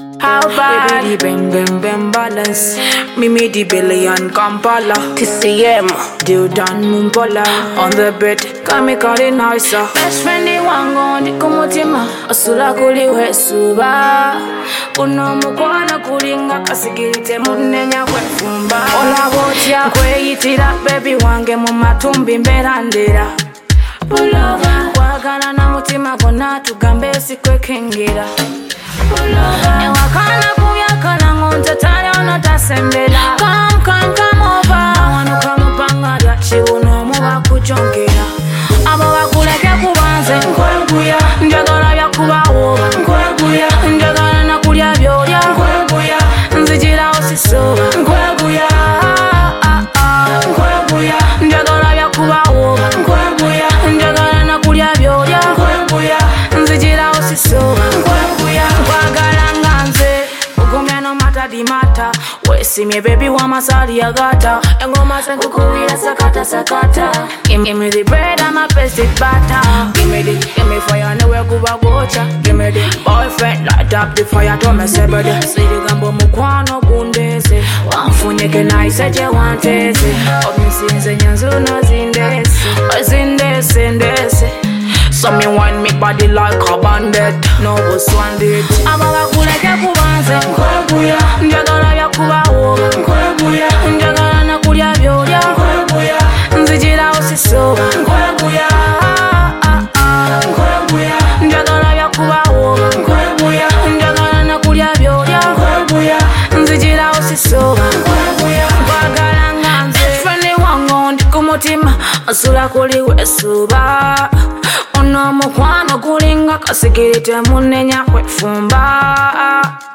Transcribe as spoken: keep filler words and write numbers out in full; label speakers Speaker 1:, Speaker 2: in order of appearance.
Speaker 1: How bad?
Speaker 2: Baby, bang, bang, bang, balance. Me me the billion Kampala.
Speaker 1: T C M.
Speaker 2: Deal done mumpola. On the bed, can me call it nicer.
Speaker 1: Best friend the wango ndi kumutima. Osula kuli wesuba. Uno mukwana kulinga kasigirite munenya kwefumba. Ola botya kweyitira baby wange mu matumbi mberandira. Pulova kwagala na mutima gonna tugambe sikwekengera. Pulova ewakana kuyakala ngonta tali ono tasembera. Come, come, come over. Mawanuka mupanga lya chibuno muba kujongera. Abo bakuleke kubanze nkweguya. Njagala byakubawo nkweguya. Njagala nakulya byolya nkweguya. Nzijira osisoba nkweguya. Nkweguya. Njagala byakubawo nkweguya. Njagala nakulya byolya nkweguya. Nzijira osisoba nkweguya. Kwagala nganze ugumya no mata di mata. Wesimye baby wa masali ya gata. Engoma senkukuwira sakata sakata. Give me the bread and my best butter. Give me the, give me fire nowhere kuba gocha. Give me the boyfriend light up the fire to me sebede. Siri gambo mukwano gundese. Wamfunyeke na iseje wantese. Omisinze nyanzuno zindese. Zindese ndese. So me want me body like a bandit. No was one date. Aba kuleke kubanze nkweguya. Njagala byakubawo nkweguya. Njagala nakulya byolya nkweguya. Nzijira osisoba nkweguya. Nkweguya. Njagala byakubawo nkweguya. Njagala nakulya byolya nkweguya. Nzijira osisoba nkweguya. Kwagala nganze friend wango ndi kumutima. Asula kuli wesuba. Ono mukwano kulinga kasigirite munenya kwefumba.